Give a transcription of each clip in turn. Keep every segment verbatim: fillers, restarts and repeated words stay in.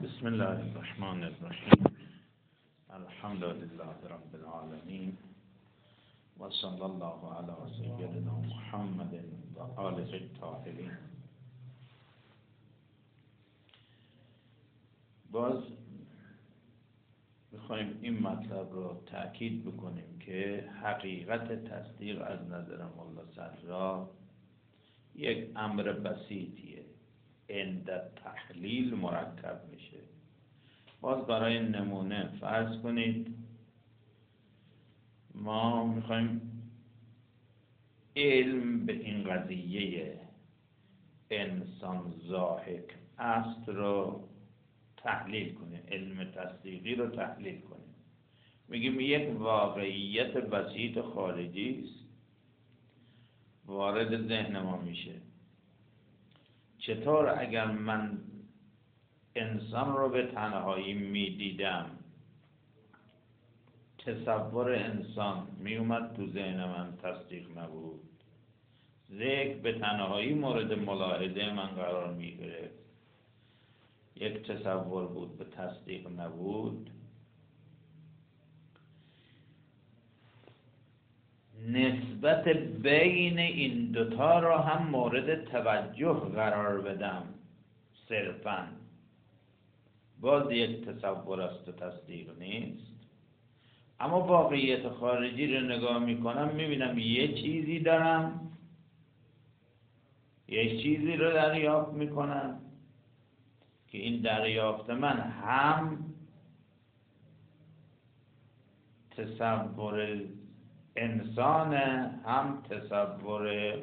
بسم الله الرحمن الرحیم. الحمد لله رب العالمین و صلی الله علی سیدنا محمد و آله الطاهرین. باز میخوایم این مطلب رو تأکید بکنیم که حقیقت تصدیق از نظر مولا صدرا یک امر بسیطیه، عند تحلیل مرکب میشه. باز برای نمونه فرض کنید ما میخوایم علم به این قضیه انسان ضاحک است رو تحلیل کنیم، علم تصدیقی رو تحلیل کنیم. میگیم یک واقعیت بسیط خارجی است وارد ذهن ما میشه. چطور اگر من انسان رو به تنهایی میدیدم، تصور انسان میومد تو ذهن من، تصدیق نبود. ذکر به تنهایی مورد ملاحظه من قرار میگرفت، یک تصور بود، به تصدیق نبود. نسبت بین این دوتا را هم مورد توجه قرار بدم، صرفاً باز یک تصور است و تصدیق نیست. اما واقعیت خارجی رو نگاه میکنم، میبینم یه چیزی دارم، یه چیزی رو دریافت میکنم که این دریافت من هم تصور انسان، هم تصور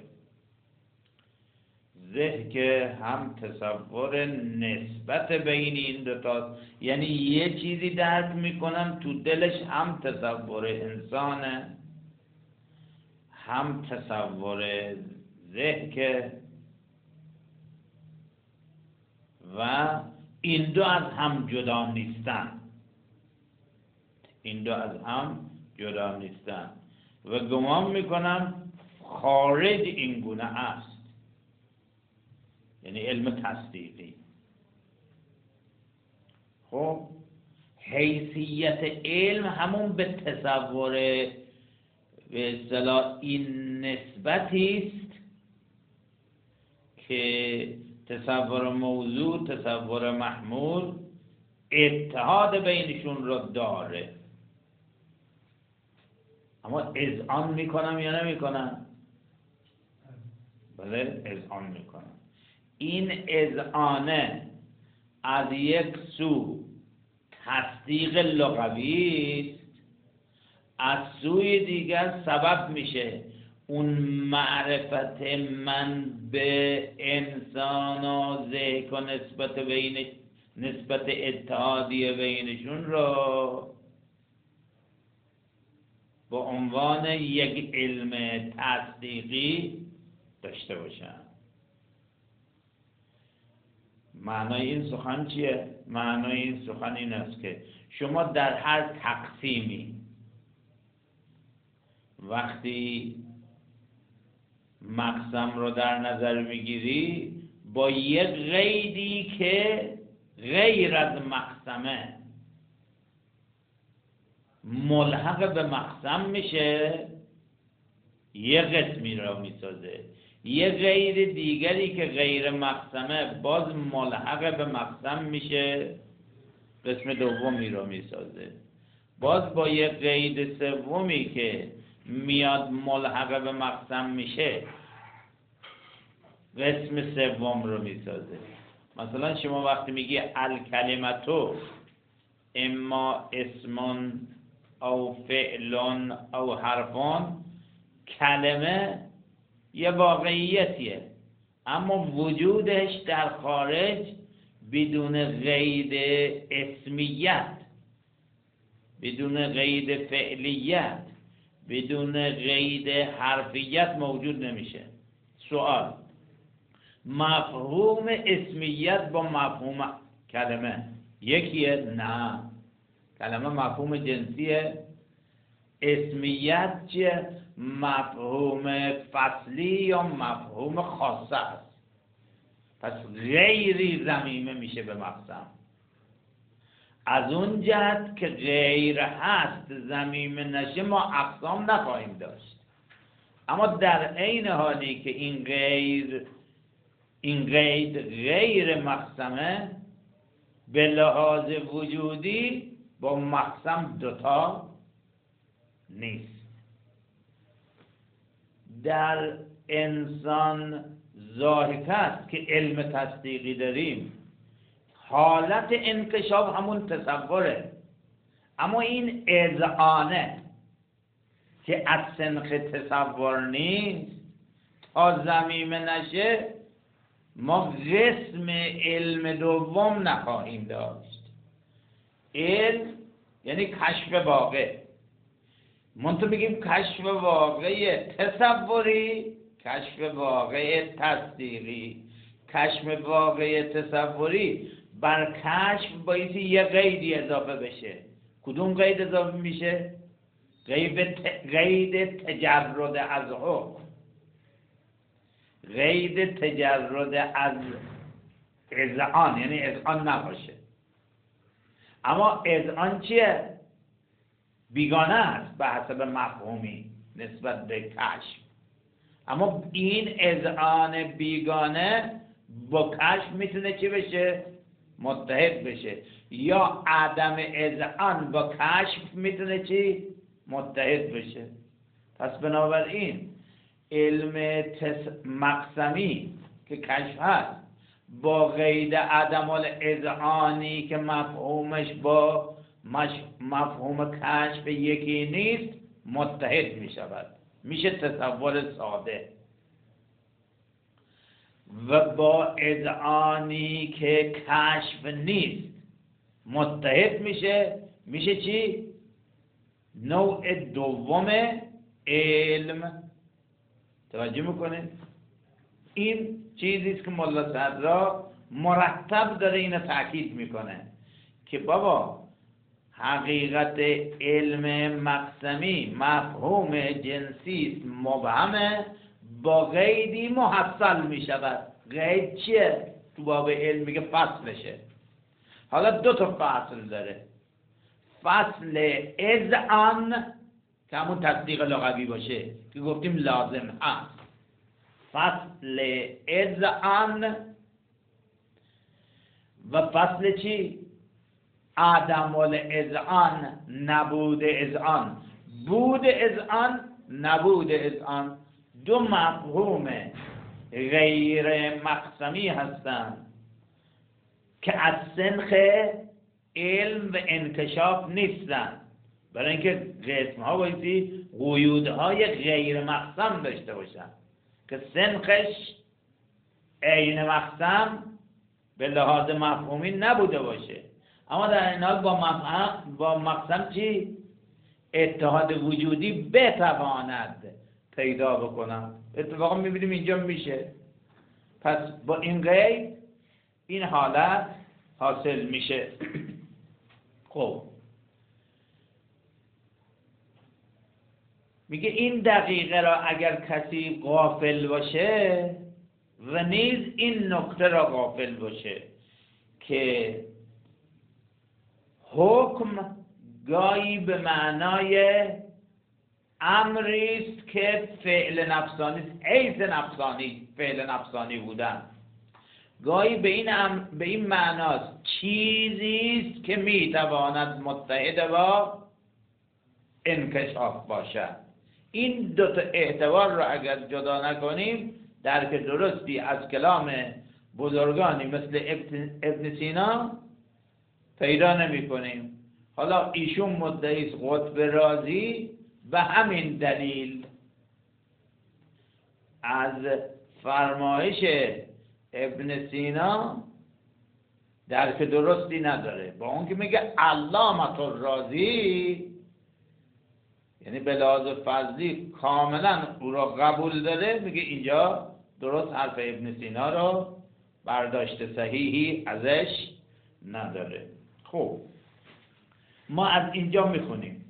ذهن، هم تصور نسبت بین این دوتا. یعنی یه چیزی درک میکنم تو دلش هم تصور انسانه، هم تصور ذهن، و این دو از هم جدا نیستن. این دو از هم جدا نیستن و گمان میکنم خارج این گونه است، یعنی علم تصدیقی. خب حیثیت علم همون به تصور به اصطلاح این نسبتی است که تصور موضوع، تصور محمول اتحاد بینشون رو داره. اما اذعان میکنم یا نمیکنم؟ بله، اذعان میکنم. این اذعانه از یک سو تصدیق لغوی است، از سوی دیگر سبب میشه اون معرفت من به انسان و ذهن و نسبت بین نسبت اتحادی بینشون رو به عنوان یک علم تصدیقی داشته باشم. معنای این سخن چیه؟ معنای این سخن این است که شما در هر تقسیمی وقتی مقسم رو در نظر میگیری، با یک قیدی که غیر از مقسمه ملحق به مقسم میشه، یه قسمی را میسازه. یه غیر دیگری که غیر مقسمه باز ملحق به مقسم میشه، قسم دومی را میسازه. باز با یه قید سومی که میاد ملحق به مقسم میشه، قسم سوم رو میسازه. مثلا شما وقتی میگی الکلمتو اما اسمون او فعلون او حرفون، کلمه یه واقعیتیه اما وجودش در خارج بدون قید اسمیت، بدون قید فعلیت، بدون قید حرفیت موجود نمیشه. سوال: مفهوم اسمیت با مفهوم کلمه یکیه؟ نه، کلمه مفهوم جنسیه. اسمیت چیه؟ مفهوم فصلی یا مفهوم خاصه است. پس غیری ضمیمه میشه به مقسم. از اون جهت که غیر هست ضمیم نشه ما اقسام نخواهیم داشت. اما در عین حالی که این غیر این قید غیر مقسمه به لحاظ وجودی با مقسم دوتا نیست. در انسان ضاحک است که علم تصدیقی داریم، حالت انکشاف همون تصوره، اما این اذعانه که از سنخ تصور نیست تا ضمیم نشه ما قسم علم دوم نخواهیم داشت. علم یعنی کشف واقع. منتها بگیم کشف واقع تصوری، کشف واقع تصدیقی. کشف واقع تصوری بر کشف باید یه قیدی اضافه بشه. کدوم قید اضافه میشه؟ قید قید تجرد از حکم، قید تجرد از اذعان، یعنی اذعان نباشه. اما اذعان چیه؟ بیگانه است به حسب مفهومی نسبت به کشف. اما این اذعان بیگانه با کشف میتونه چی بشه؟ متحد بشه. یا عدم اذعان با کشف میتونه چی؟ متحد بشه. پس بنابراین علم مقسمی که کشف هست با قید عدم الاذعانی که مفهومش با مفهوم کشف یکی نیست متحد می شود، میشه تصور ساده. و با اذعانی که کشف نیست متحد میشه، میشه چی؟ نوع دوم علم. توجه میکنه؟ این چیزیست که ملا صدرا مرتب داره اینو تاکید میکنه که بابا حقیقت علم مقسمی مفهوم جنسی مبهمه با قیدی محصل میشود. قید چیه؟ تو باب علم میگه فصلشه. حالا دو تا فصل داره. فصل اذعان که همون تصدیق لغوی باشه که گفتیم لازم هست. فصل اذعان و فصل چی؟ عدم الاذعان، نبود اذعان. بود اذعان، نبود اذعان دو مفهوم غیر مقسمی هستند که از سنخ علم و انکشاف نیستند، برای اینکه قسم ها بایدی قیودهای غیر مقسم داشته باشن که سنخش عین مقسم به لحاظ مفهومی نبوده باشه، اما در این حال با مفهوم با مقسم چی؟ اتحاد وجودی بتواند پیدا بکنم. اتفاقا میبینیم اینجا میشه. پس با این قید این حالت حاصل میشه. خب میگه این دقیقه را اگر کسی غافل باشه و نیز این نکته را غافل باشه که حکم گاهی به معنای امریست که فعل نفسانی، حیث نفسانی، فعل نفسانی بودن، گاهی به این ام... به این معناست چیزیست که میتواند متحد با انکشاف باشد. این دو تا اعتبار رو اگر جدا نکنیم درک درستی از کلام بزرگانی مثل ابن, ابن سینا پیدا نمی کنیم. حالا ایشون مدعیست قطب رازی و همین دلیل از فرمایش ابن سینا درک درستی نداره، با اون که میگه علامة الرازی، یعنی به لحاظ فضلی کاملا او را قبول داره، میگه اینجا درست حرف ابن سینا رو برداشت صحیحی ازش نداره. خب ما از اینجا میخونیم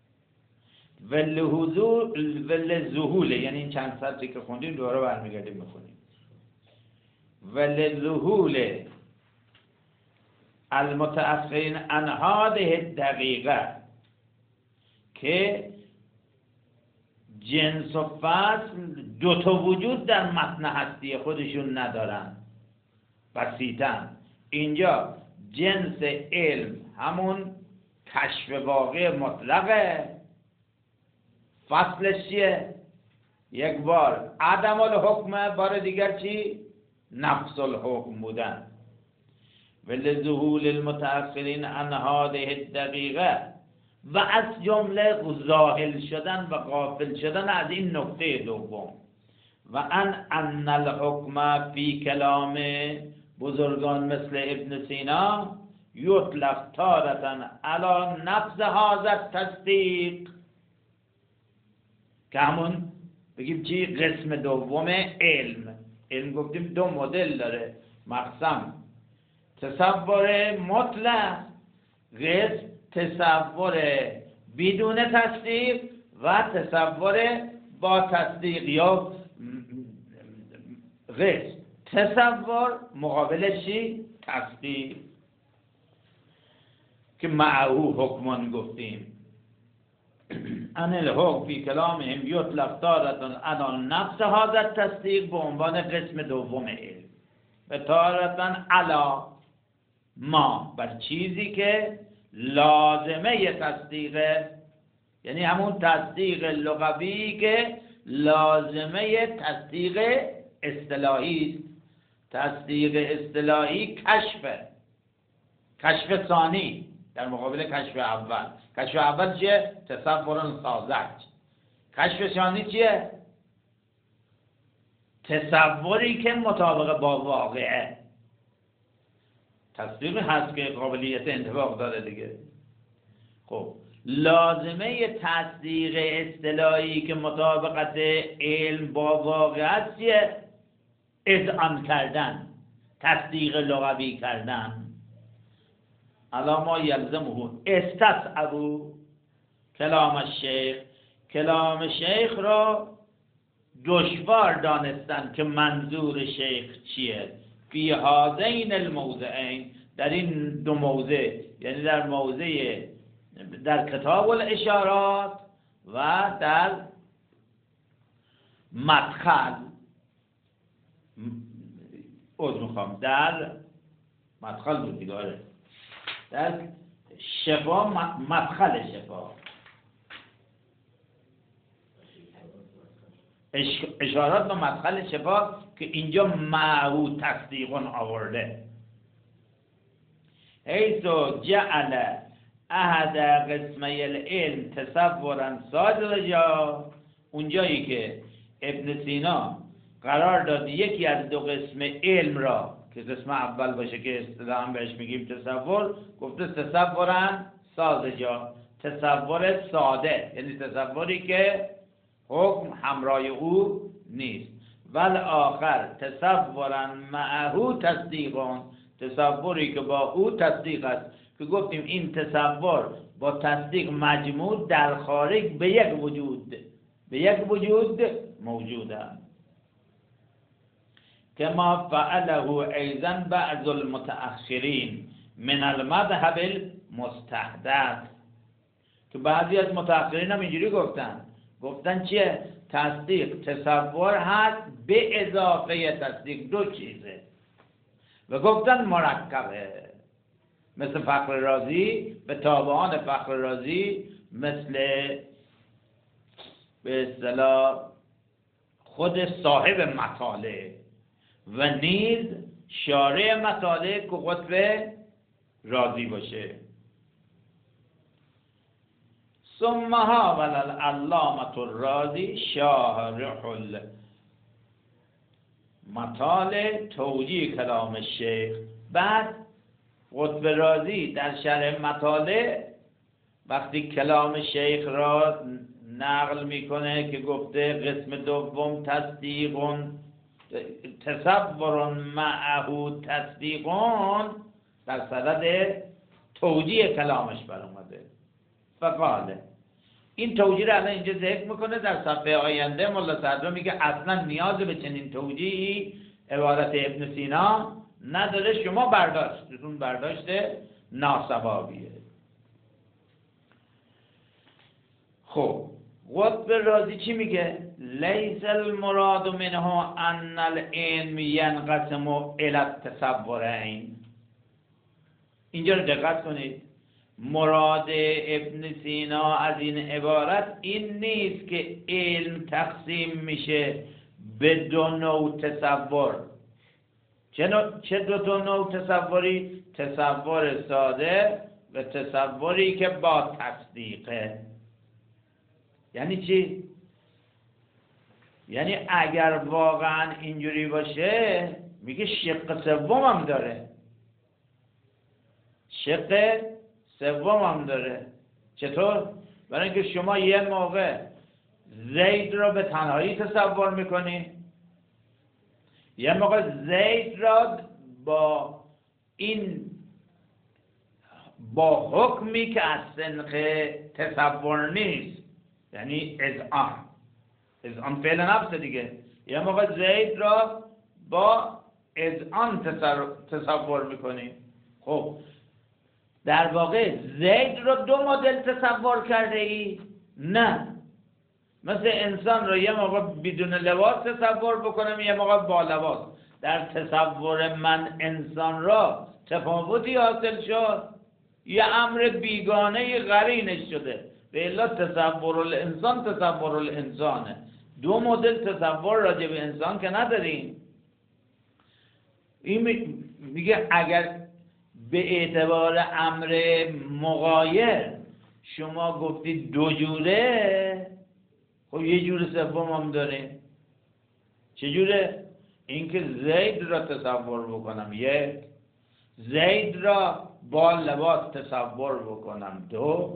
وللظهول، یعنی این چند سطری که خوندیم دوباره برمیگردیم میخونیم. وللظهول المتأخرین عن هذه دقیقه که جنس و فصل دو تا وجود در متن هستی خودشون ندارن، بسیطن. اینجا جنس علم همون کشف واقع مطلقه، فصلش چیه؟ یک بار عدم الحکم، بار دیگر چی؟ نفس الحکم بودن. ولذهول المتأخرین عن هذه الدقیقه، و از جمله ظاهر شدن و غافل شدن از این نکته دوم. و ان ان الحکم فی کلام بزرگان مثل ابن سینا یطلق تارة علی نفس هذا التصدیق، که همون بگیم چی؟ قسم دوم علم. علم گفتیم دو مدل داره، مقسم تصور مطلق، قسم تصور بدون تصدیق و تصور با تصدیق یا قسم. تصور مقابلش چی؟ تصدیق، که معهو حکمان گفتیم. ان الحکم فی کلامهم یطلق تارة علی نفس هذا التصدیق، به عنوان قسم دوم علم، و تارة علی ما، بر چیزی که لازمه تصدیقه، یعنی همون تصدیق لغوی که لازمه تصدیق اصطلاحی است. تصدیق اصطلاحی کشفه، کشف ثانی در مقابل کشف اول. کشف اول چیه؟ تصور ساذج. کشف ثانی چیه؟ تصوری که مطابق با واقعه. تصدیق هست که قابلیت انطباق داره دیگه. خب لازمه تصدیق اصطلاحی که مطابقت علم با واقعه چیه؟ اذعان کردن، تصدیق لغوی کردن. الا ما یلزمه استصعبوا کلام الشیخ، کلام شیخ را دشوار دانستن که منظور شیخ چیه. فی هذین الموضعین، در این دو موضع، یعنی در موضع در کتاب الاشارات و در مدخل، عذر میخوام در مدخل بود دیگه، در شفا، مدخل شفا، اشارات و مدخل شفا، که اینجا معهو تصدیقون آورده. حیث جعل احد قسمی العلم تصورا ساذجا، اونجایی که ابن سینا قرار داد یکی از دو قسم علم را که قسم اول باشه که اصطلاحاً بهش میگیم تصور، گفته تصورا ساذجا، تصور ساده، یعنی تصوری که حکم همراه او نیست. ول آخر تصورا معهو تصدیقون، تصوری که با او تصدیق است، که گفتیم این تصور با تصدیق مجموع در خارج به یک وجود به یک وجود موجودند. کما فعله ایضا بعض المتأخرین من المذهب المستحدث، که بعضی از متأخرین هم اینجوری گفتن. گفتن چیه؟ تصدیق تصور هست به اضافه تصدیق دو چیزه، و گفتن مرکبه، مثل فخر رازی به تابعان فخر رازی، مثل به اصطلاح خود صاحب مطالع و نیز شارع مطالع که قطب رازی باشه. ثم حاول العلامة الرازی شارح المطالع توجیه کلام الشیخ. بعد قطب رازی در شرح مطالع وقتی کلام شیخ را نقل میکنه که گفته قسم دوم تصدیقون تصورون معهو تصدیقون، در صدد توجیه کلامش بر اومده. فقاله، این توجیه را الان اینجا ذکر میکنه. در صفحه آینده مولا صدرا میگه اصلا نیاز به چنین توجیهی عبارت ابن سینا نداره شما برداشتتون برداشت ناسوابیه. خب قطب رازی چی میگه؟ لیس المراد منها ان العلم ینقسم الى التصورین. اینجا رو دقت کنید، مراد ابن سینا از این عبارت این نیست که علم تقسیم میشه به دو نوع تصور. چه, نوع، چه دو, دو نوع تصوری؟ تصور ساده و تصوری که با تصدیقه. یعنی چی؟ یعنی اگر واقعا اینجوری باشه میگه شق سوم هم داره، شق سوم هم داره. چطور؟ برای اینکه شما یه موقع زید را به تنهایی تصور میکنی، یه موقع زید را با این با حکمی که از سنخ تصور نیست، یعنی اذعان، اذعان فعل نفس دیگه، یه موقع زید را با اذعان تصور میکنی. خب در واقع زید رو دو مدل تصور کرده ای؟ نه، مثل انسان رو یه موقع بدون لباس تصور بکنم، یه موقع با لباس. در تصور من انسان را تفاوتی حاصل شد، یه امر بیگانه قرینش شده، به الا تصور الانسان تصور الانسانه. دو مدل تصور راجع به انسان که نداریم. این میگه اگر به اعتبار امر مغایر شما گفتید دو جوره، خب یه جور سوم هم داره. چجوره؟ اینکه زید را تصور بکنم یک، زید را با لباس تصور بکنم دو،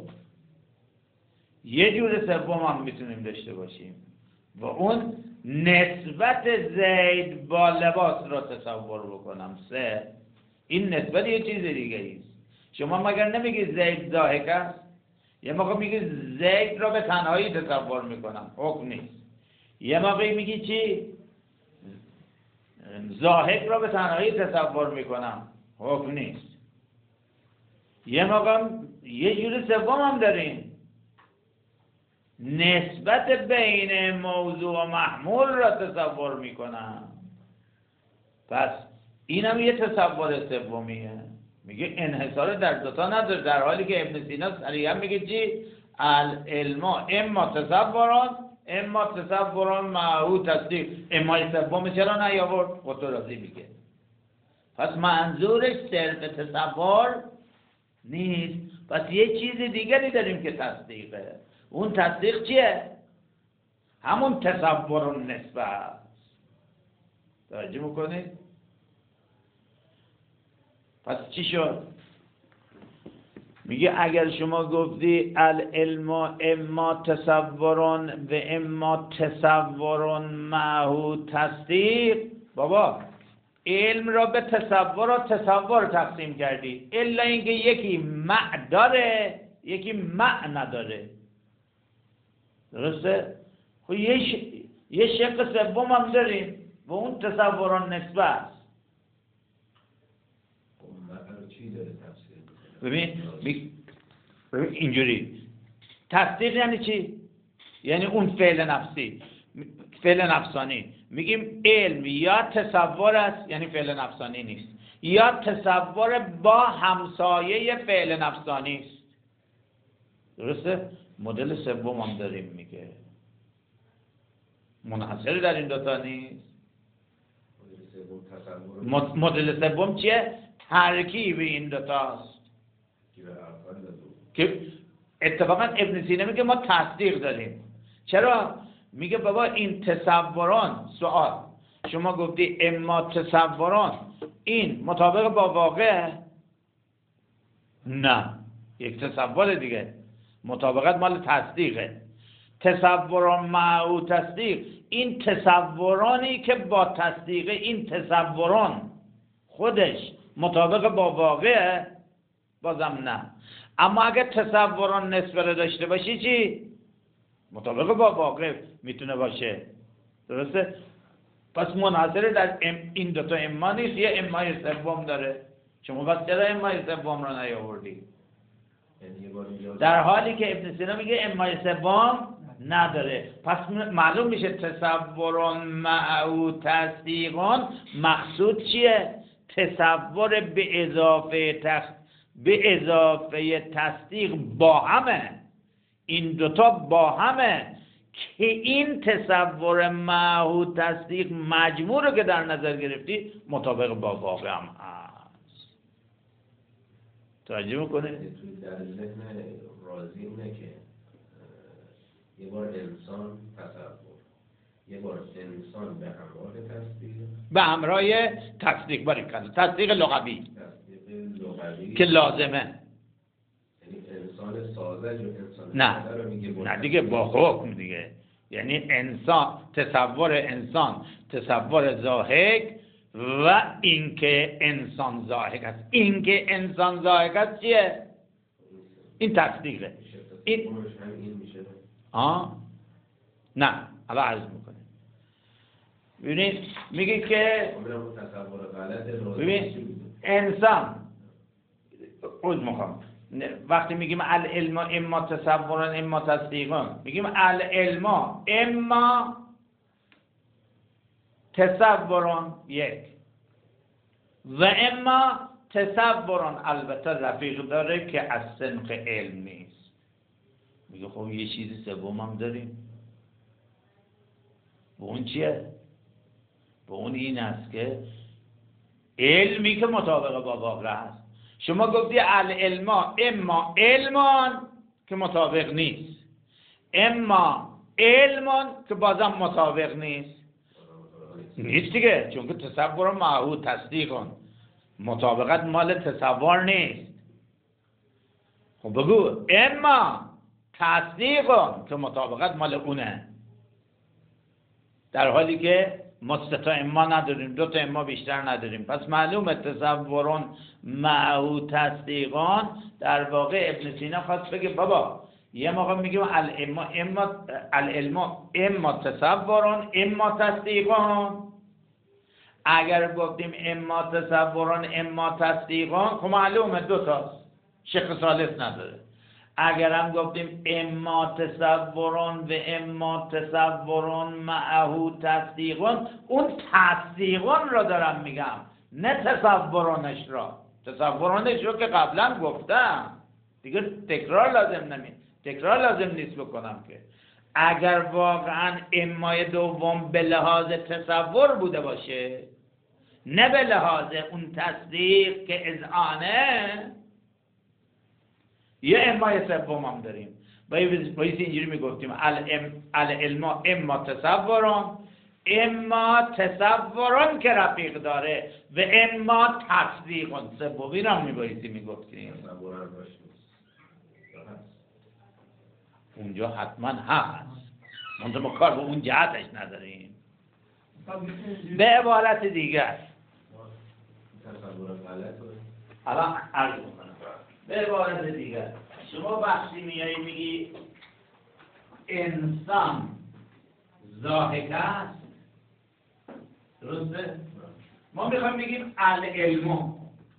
یه جور سوم هم میتونیم داشته باشیم و اون نسبت زید با لباس را تصور بکنم سه. این نسبت یه چیز دیگه ایست. شما مگر نمیگی زید ضاحک است؟ یه موقع میگی زید را به تنهایی تصور میکنم، حکم نیست. یه موقعی میگی چی؟ ضاحک را به تنهایی تصور میکنم، حکم نیست. یه موقع یه جور سوم هم داریم، نسبت بین موضوع و محمول را تصور میکنم. پس این هم یه تصور سومیه. میگه انحصار در دوتا نداره، در حالی که ابن سینا صریحا میگه چی؟ العلم اما تصوران اما تصوران معهو تصدیق. اما سوم چرا نیاورد؟ قطب رازی میگه پس منظورش صرف تصور نیست، پس یه چیز دیگری داریم که تصدیقه. اون تصدیق چیه؟ همون تصور و نسبت. توجه میکنید؟ پس چی شد؟ میگه اگر شما گفتی العلم اما تصورون و اما تصورون معهو تصدیق، بابا علم را به تصور و تصور تقسیم کردی، الا اینکه یکی مع داره یکی مع نداره. درسته؟ خب یه, ش... یه شق سوم هم داریم و اون تصوران نسبت. ببین ببین اینجوری تصدیق یعنی چی؟ یعنی اون فعل نفسی، فعل نفسانی. میگیم علم یا تصور است، یعنی فعل نفسانی نیست، یا تصور با همسایه فعل نفسانی است. درسته؟ مدل سوم هم داریم میگه، منحصر در این دوتا نیست. مدل سوم چیه؟ ترکیب این دوتاست که اتفاقا ابن سینا میگه ما تصدیق داریم. چرا؟ میگه بابا این تصوران، سوال شما گفتی اما تصوران این مطابق با واقع؟ نه، یک تصور دیگه، مطابقت مال تصدیقه. تصوران معو تصدیق، این تصورانی که با تصدیق این تصوران خودش مطابق با واقع، بازم نه. اما اگر تصوران نسبت داشته باشی چی؟ مطابق با واقع میتونه باشه. درسته؟ پس مناظره در این دوتا اما نیست، یه امای سوم داره. شما پس چرا امای سوم رو نیاوردی؟ در حالی که ابن سینا میگه امای سوم نداره. پس معلوم میشه تصورون معو تصدیقون مقصود چیه؟ تصور به اضافه تخ... به اضافه تصدیق با همه، این دوتا با همه، که این تصور معو تصدیق مجموع رو که در نظر گرفتی مطابق با واقع هم هست. توجه میکنه؟ در ذهن راضی اینه که یه بار انسان تصور، یه بار انسان به همراه تصدیق، به همراه تصدیق باری کنه، تصدیق لغوی، تصدیق لغوی که لازمه. یعنی انسان ساذج و انسان نه ساذج رو میگه نه دیگه با حکم دیگه، یعنی انسان، تصور انسان تصور ضاحک و اینکه انسان ضاحک است. اینکه انسان ضاحک است چیه؟ این تصدیقه. این این میشه. آه نه الان عرض میکنه. ببینید میگه که تصور غلط ببین انسان عوض میخوام وقتی میگیم العلم اما تصورن اما تصدیقن، میگیم العلم اما تصورن یک و اما تصورن البته رفیق داره که از سنخ علم نیست. میگه خب یه چیزی سوم هم داریم، به اون چیه؟ به اون این است که علمی که مطابق با واقع است. شما گفتی العلم اما علمان که مطابق نیست، اما علمان که بازم مطابق نیست. نیست دیگه، چون که تصور معهود تصدیقون مطابقت مال تصور نیست. خب بگو اما تصدیقون که مطابقت مال اونه، در حالی که ما سه تا اما نداریم، دو تا اما بیشتر نداریم. پس معلومه تصورون معهود تصدیقان در واقع ابن سینا خواست بگه بابا یه موقع میگیم العلم اما العلم اما تصورون اما تصدیقان. اگر گفتیم اما تصورون اما تصدیقان خب معلومه دو تاست، شق ثالث نداره. اگر هم گفتیم اما تصورون و اما تصورون معهود تصدیقون، اون تصدیقون رو دارم میگم نه تصورونش را. تصورونش رو که قبلا گفتم دیگه تکرار لازم نمی تکرار لازم نیست بکنم که اگر واقعا امای دوم به لحاظ تصور بوده باشه نه به لحاظ اون تصدیق که اذعانه، یه امای سوم هم داریم. باید اینجوری میگفتیم العلم اما تصورون اما تصورون که رفیق داره و اما تصدیقون. سومی رو هم میبایستی میگفتیم اونجا حتما هست، منطقه ما کار به اون جهتش نداریم. به عبارت دیگر الان عرض میکنم، به عبارت دیگر شما وقتی میایی میگی انسان ضاحک است، درسته؟ ما میخوایم بگیم العلم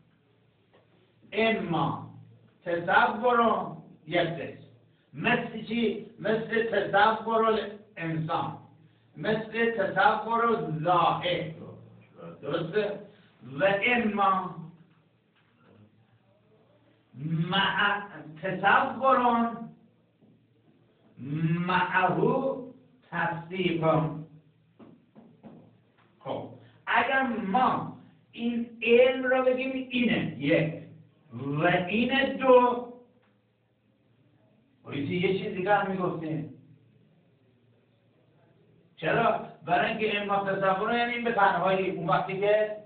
اما تصور یک دست، مثل چی؟ مثل تصور انسان، مثل تصور ضاحک، درسته؟ و اما مع تصورون معهو تصدیقون. خب اگر ما این علم را بگیم اینه یک و اینه دو، بایستی یه چیز دیگه هم میگفتیم. چرا؟ برای اینکه اما تصورون یعنی این به تنهایی، اون وقتی که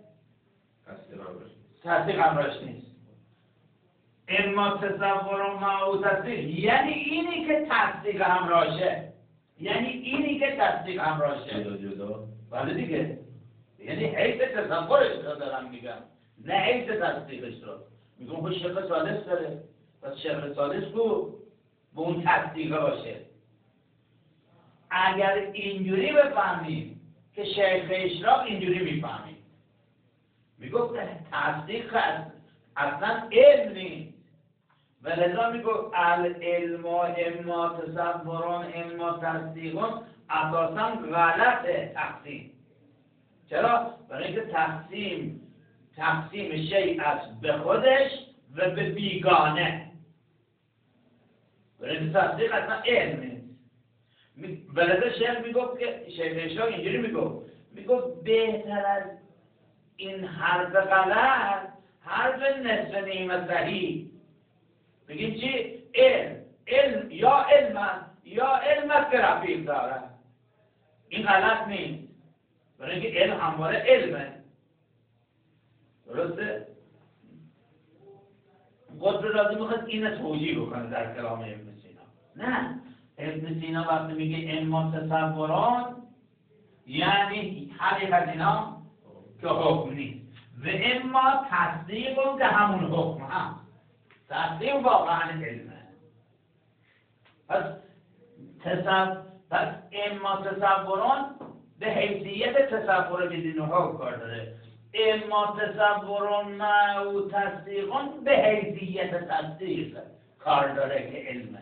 تصدیق همراهش نیست. اما تصور و معهود تصدیق یعنی اینی که تصدیق همراهشه، یعنی اینی که تصدیق همراهشه. جدا جدا بله دیگه، یعنی حیث تصورش رو دارم میگم نه حیث تصدیقش رو. میگم خب شرق ثالث داره، پس شرق ثالث کو به اون تصدیقه باشه. اگر اینجوری بفهمیم که شیخ اشراق اینجوری میفهمید، میگفت تصدیق اصلا علم نیست و لذا میگفت العلم اما تصورون اما تصدیقون اساسا غلطه تقسیم. چرا؟ برای اینکه تقسیم تقسیم شیء است به خودش و به بیگانه، برای اینکه تصدیق اصلا علم نیست. ولذا شیخ میگفت که شیخ اشراق اینجوری میگفت میگفت بهتر از این حرف غلط حرف نصف نیمه صحیح. بگیم چی؟ علم علم یا علم یا علم که رفیق داره، این غلط نیست برای اینکه علم همواره علمه. درسته؟ قطب رازی میخواد این توجیه بکنه در کلام ابن سینا. نه، ابن سینا وقتی میگه اما تصوران یعنی حقیقت اینا که حکم نیست و اما تصدیق اون که همون حکم هم تصدیق واقعا علمه. پس تصور پس اما تصوران به حیثیت تصور بدین حکم کار داره، اما تصوران معو تصدیقان به حیثیت تصدیق کار داره که علمه.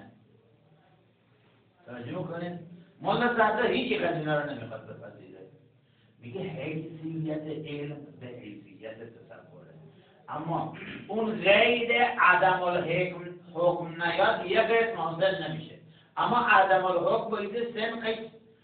توجه کنید مولا صدر هیچی از اینا رو نمیخواد بپذیره، میگه حیثیت علم به حیثیت تصوره، اما اون غیر عدم الحکم حکم نیاد یه قسم حاصل نمیشه. اما عدم الحکم باید سنقش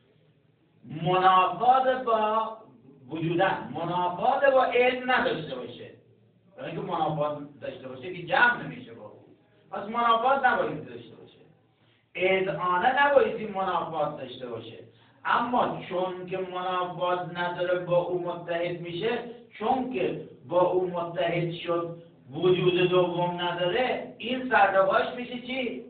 منافات با وجودن منافات با علم نداشته باشه، برای اینکه منافات داشته باشه که جمع نمیشه با او، پس منافات نباید داشته باشه، اذعانه نباید منافات داشته باشه. اما چون که منافات نداره با او متحد میشه، چون که با او متحد شد وجود دوم نداره، این سردواش میشه چی؟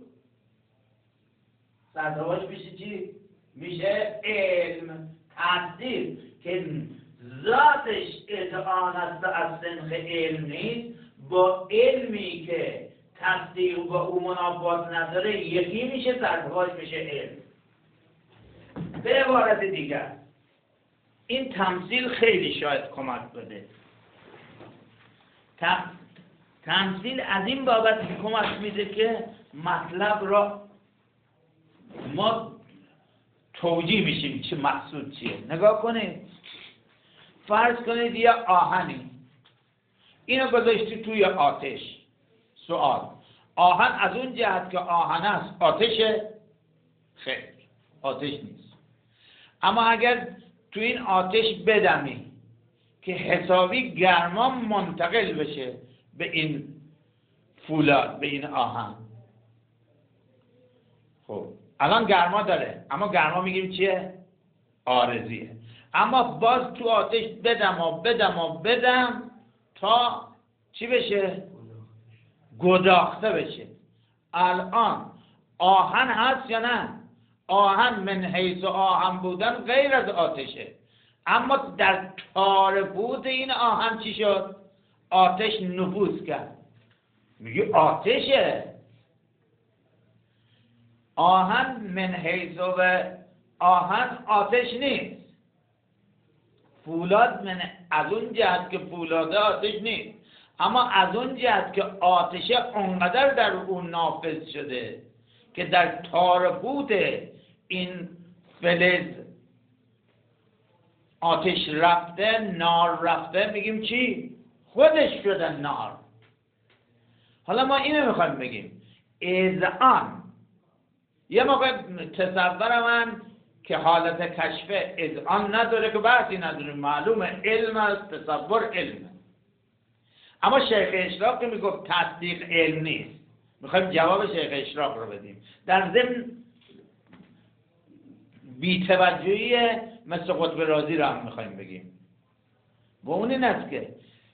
سردواش میشه چی؟ میشه علم تصدیق که ذاتش اذعان است از سنخ علم نیست، با علمی که تصدیق با او منافات نداره یکی میشه، سردواش میشه علم. به عبارت دیگر این تمثیل خیلی شاید کمک بده. تمثیل از این بابت کمک میده که مطلب را ما توجیه میشیم چه مقصود چیه. نگاه کنید، فرض کنید یه آهنی اینو گذاشتی توی آتش. سوال، آهن از اون جهت که آهن است آتشه؟ خیر، آتش نیست. اما اگر تو این آتش بدمی که حسابی گرما منتقل بشه به این فولاد، به این آهن، خب الان گرما داره، اما گرما میگیم چیه؟ عارضیه. اما باز تو آتش بدم و بدم و بدم تا چی بشه؟ گداخته بشه. الان آهن هست یا نه؟ آهن من حیث آهن بودن غیر از آتشه، اما در تاربود این آهن چی شد؟ آتش نفوذ کرد. میگه آتشه. آهن من حیث و آهن آتش نیست. فولاد من از اون جهت که فولاده آتش نیست، اما از اون جهت که آتشه اونقدر در اون نافذ شده که در تاربود این فلز آتش رفته، نار رفته، میگیم چی؟ خودش شده نار. حالا ما اینو میخوایم بگیم اذعان. یه موقع تصور من که حالت کشفه اذعان نداره که بحثی نداره، معلومه علم است، تصور علمه. اما شیخ اشراق که میگفت تصدیق علم نیست، میخوایم جواب شیخ اشراق رو بدیم. در ضمن بی‌توجهی مثل قطب رازی رو هم میخوایم بگیم. و اون این است که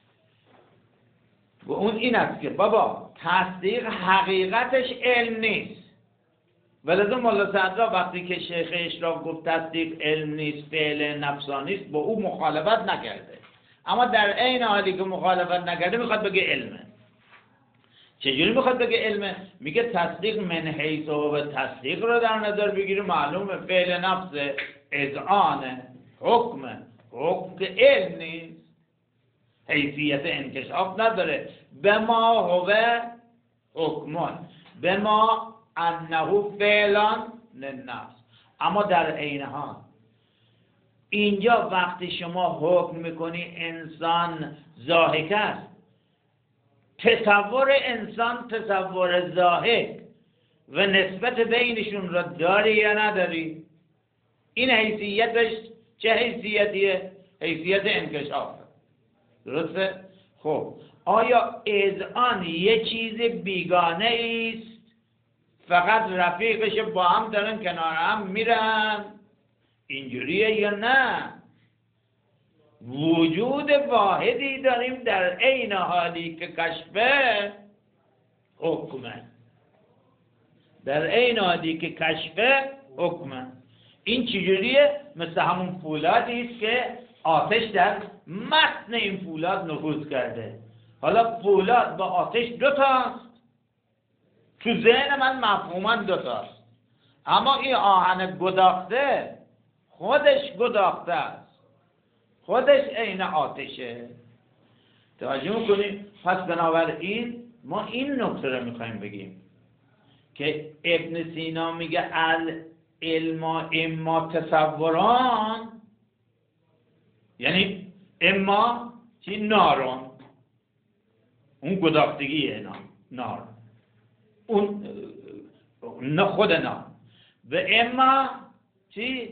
و اون این است که بابا تصدیق حقیقتش علم نیست. ولذا مولا صدرا وقتی که شیخ اشراق گفت تصدیق علم نیست، فعل نفسانی است، با او مخالفت نکرده. اما در عین حالی که مخالفت نکرده میخواد بگه علمه. چجوری میخواد بگه علمه؟ میگه تصدیق من حیث و تصدیق رو در نظر بگیره، معلومه فعل نفس اذعانه. حکم حکم که علم نیست، حیثیت انکشاف نداره. به ما هو حکمان به ما انه فعلان للنفس. اما در عین حال اینجا وقتی شما حکم میکنی انسان ضاحک است، تصور انسان تصور ضاحک و نسبت بینشون را داری یا نداری؟ این حیثیتش چه حیثیتیه؟ حیثیت انکشاف. درسته؟ خب آیا اذعان یه چیز بیگانه است فقط رفیقش با هم دارن کنار هم میرن اینجوریه یا نه؟ وجود واحدی داریم در عین حالی که کشفه حکمه، در عین حالی که کشفه حکمه. این چجوریه؟ مثل همون فولادی است که آتش در متن این فولاد نفوذ کرده. حالا فولاد با آتش دو تاست، تو ذهن من مفهوما دو تاست، اما این آهن گداخته خودش گداخته است، خودش عین آتشه. توجه میکنیم؟ پس بنابراین ما این نکته رو میخوایم بگیم که ابن سینا میگه العلم اما تصوران، یعنی اما چی؟ نارون، اون گداختگیه نار، اون نه خود نار. و اما چی؟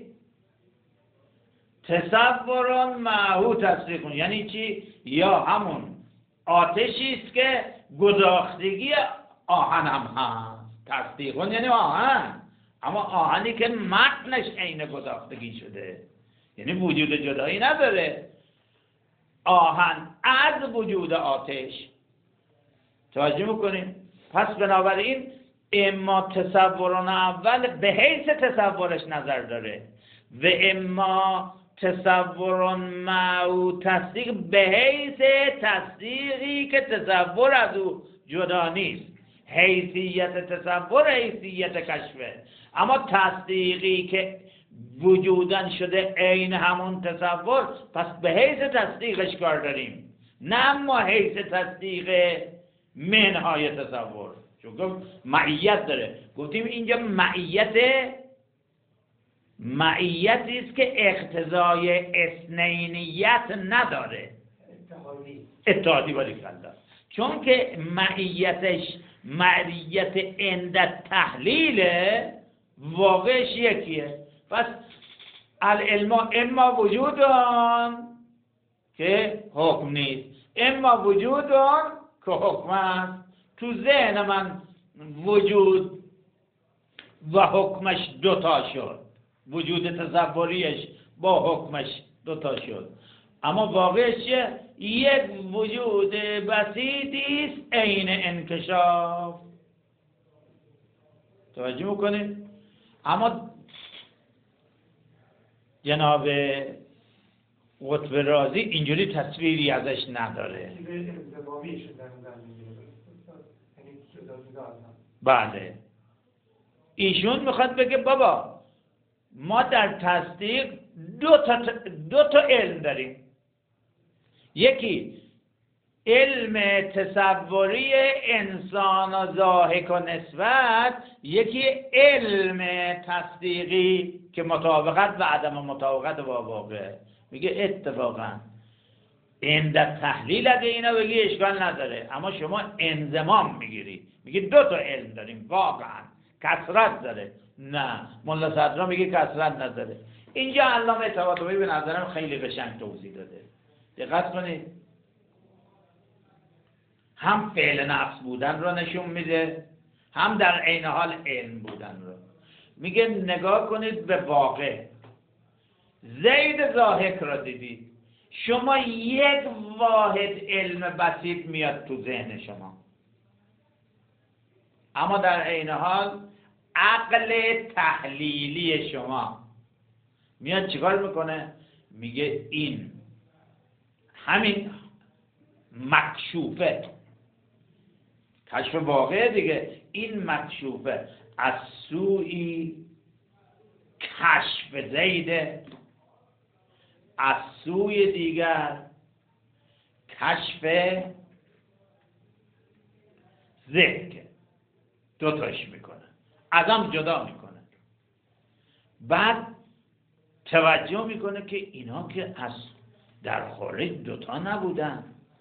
تصوران معهو تصدیقون، یعنی چی؟ یا همون آتشی است که گداختگی آهن هم هست. تصدیقون یعنی آهن، اما آهنی که متنش عین گداختگی شده، یعنی وجود جدایی نداره آهن از وجود آتش. توجه میکنیم؟ پس بنابراین اما تصوران اول به حیث تصورش نظر داره و اما تصوران معو تصدیق به حیث تصدیقی که تصور از او جدا نیست. حیثیت تصور حیثیت کشفه، اما تصدیقی که وجودن شده عین همون تصور، پس به حیث تصدیقش کار داریم، نه اما حیث تصدیق منهای تصور. چون گفت معیت داره، گفتیم اینجا معیت معیتی است که اقتضای اثنینیت نداره، اتحادی اتحادی باید کلا، چون که معیتش معیت عند تحلیل واقعش یکیه. پس العلم اما وجودان که حکم نیست، اما وجودان که حکم است. تو ذهن من وجود و حکمش دوتا شد، وجود تصوریش با حکمش دوتا شد، اما واقعش یک وجود بسیطی است عین انکشاف. توجه میکنید؟ اما جناب قطب رازی اینجوری تصویری ازش نداره. بله، ایشون میخواد بگه بابا ما در تصدیق دو تا دو تا علم داریم، یکی علم تصوری انسان و ضاحک و نسبت، یکی علم تصدیقی که مطابقت و عدم مطابقت با واقع. میگه اتفاقا عند تحلیل اگه اینا بگی اشکال نداره، اما شما انضمام میگیری، میگی دو تا علم داریم، واقعا کثرت داره. نه، ملا صدرا میگه کثرت نداره. اینجا علامه طباطبایی به نظرم خیلی قشنگ توضیح داده. دقت کنید، هم فعل نفس بودن رو نشون میده، هم در عین حال علم بودن رو میگه. نگاه کنید به واقع، زید ضاحک را دیدید، شما یک واحد علم بسیط میاد تو ذهن شما، اما در عین حال عقل تحلیلی شما میاد چیکار میکنه؟ میگه این همین مکشوفه، کشف واقع دیگه، این مکشوفه از سوی کشف زیده از سوی دیگر کشف ذکر دوتاش میکنه، از هم جدا میکنه. بعد توجه میکنه که اینا که از در خارج دوتا نبودن.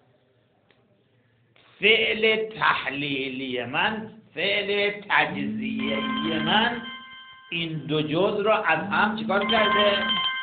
فعل تحلیلی من، فعل تجزیه‌ای من این دو جز را از هم چیکار کرده؟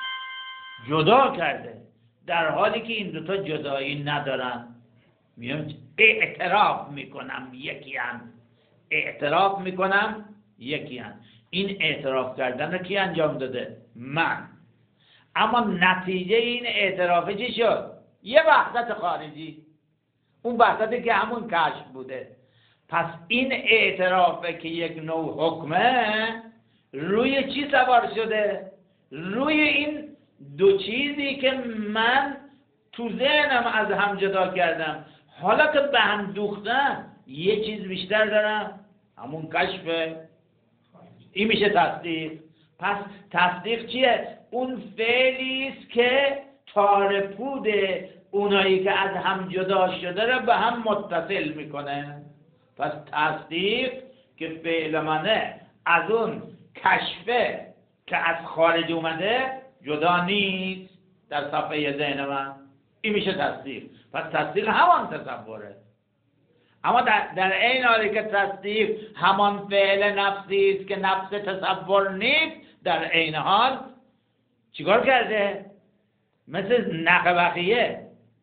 جدا کرده، در حالی که این دوتا جدایی ندارن. میام اعتراف میکنم یکی هم، اعتراف میکنم یکی هم. این اعتراف کردن رو کی انجام داده؟ من. اما نتیجه این اعترافه چی شد؟ یه وحدت خارجی، اون وحدتی که همون کشف بوده. پس این اعترافه که یک نوع حکمه روی چی سوار شده؟ روی این دو چیزی که من تو ذهنم از هم جدا کردم، حالا که به هم دوختن یه چیز بیشتر دارم، همون کشفه. این میشه تصدیق. پس تصدیق چیه؟ اون فعلی است که تارپود اونایی که از هم جدا شده رو به هم متصل میکنه. پس تصدیق که فعل منه از اون کشفه که از خارج اومده جدا نیست در صفحه ذهن من، این میشه تصدیق. پس تصدیق همان تصوره. اما در در این حالی که تصدیق همان فعل نفسی است که نفس تصور نیست، در این حال چیکار کرده؟ مثل نخ بقیه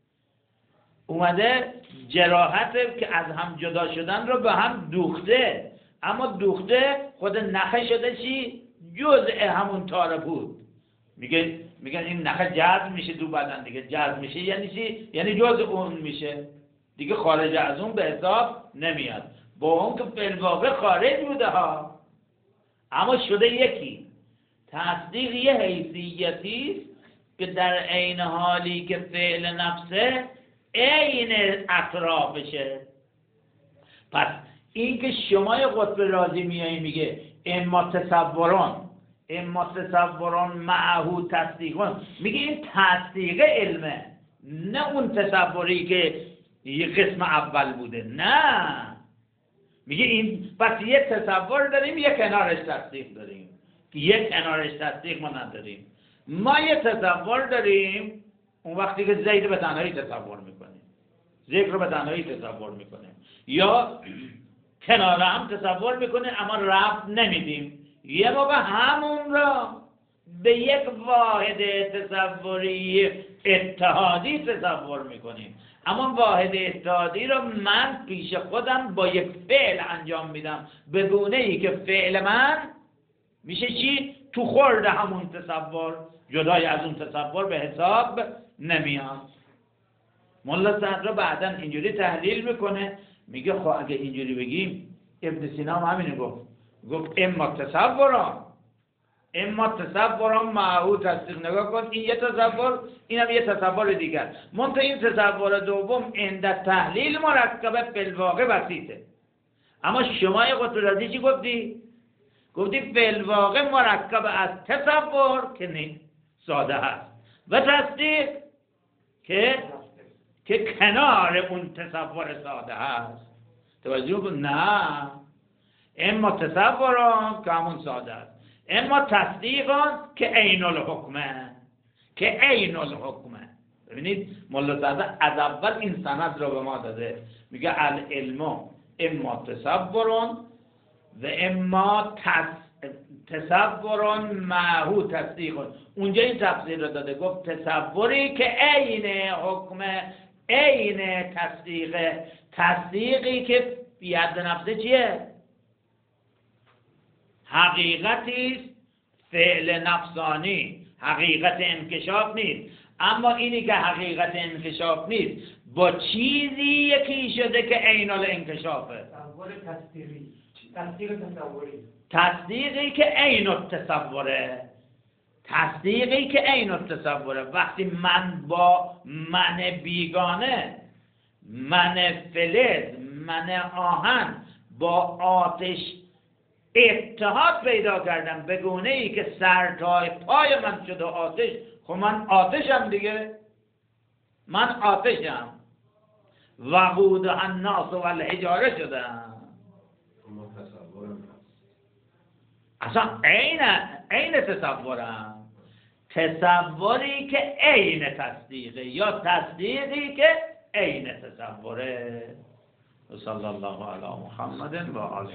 اومده جراحت که از هم جدا شدن رو به هم دوخته. اما دوخته خود نخه شده چی؟ جزء همون تاره بود. میگه میگن این نخه جذب میشه دو بدن دیگه. جذب میشه یعنی چی؟ یعنی جزء اون میشه دیگه، خارج از اون به حساب نمیاد. با اون که فی الواقع خارج بوده ها، اما شده یکی. تصدیق یه حیثیتی است که در عین حالی که فعل نفسه عین اطرافشه. پس این که شما قطب رازی میایی میگه اما تصورون اما تصورون معهو تصدیقون، میگه این تصدیق علمه، نه اون تصوری که یه قسم اول بوده. نه، میگه این پس یه تصور داریم، یه کنارش تصدیق داریم. یه کنارش تصدیق ما نداریم. ما یه تصور داریم اون وقتی که زید به تنهایی تصور میکنیم، ذکر رو به تنهایی تصور میکنیم، یا کنار هم تصور میکنیم اما رفت نمیدیم. یه موقع همون را به یک واحد تصوری اتحادی تصور میکنیم، اما واحد اتحادی رو من پیش خودم با یک فعل انجام میدم، به گونه ای که فعل من میشه چی؟ تو خورد همون تصور، جدای از اون تصور به حساب نمیاد. مولا صدرا بعدا اینجوری تحلیل میکنه، میگه خب اگه اینجوری بگیم، ابن سینا هم همینه گفت، گفت اما تصوران اما تصوران معهو تصدیق. نگاه کن، این یه تصور، این هم یه تصور دیگر. منتها این تصور دوم عند تحلیل مرکبه فی الواقع بسیطه. اما شما یه قطب رازی چی گفتی؟ گفتی فی الواقع مرکب از تصور که نیست، ساده هست، و تصدیق که که کنار اون تصور ساده هست. توجه کن، نه، اما تصوران که همون ساده است، اما تصدیقان که عین الحکمه، که عین الحکمه. ببینید مولا صدر از اول این سند رو به ما داده، میگه العلم اما تصوران و اما تصوران معهو تصدیقان. اونجا این تفسیر رو داده، گفت تصوری که عین حکمه، عین تصدیقه. تصدیقی که ید نفسه چیه؟ حقیقتی فعل نفسانی، حقیقت انکشاف نیست. اما اینی که حقیقت انکشاف نیست با چیزی یکی شده که عین الانکشافه. تصور تصدیقی، تصدیق تصوری، تصدیقی که عین التصوره، تصدیقی که عین التصوره. وقتی من با من بیگانه، من فلز، من آهن با آتش اتحاد پیدا کردم به گونه ای که سرتای پای من شده آتش. خب من آتشم دیگه، من آتشم، وقود الناس و الحجاره شدم. اما تصورم هست. اصلا عین عین تصورم، تصوری که عین تصدیقه یا تصدیقی که عین تصوره. صلی الله علی محمد و آله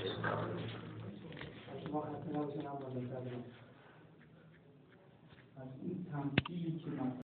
ما خطر نباشیم هم بازم از این تمثیلی که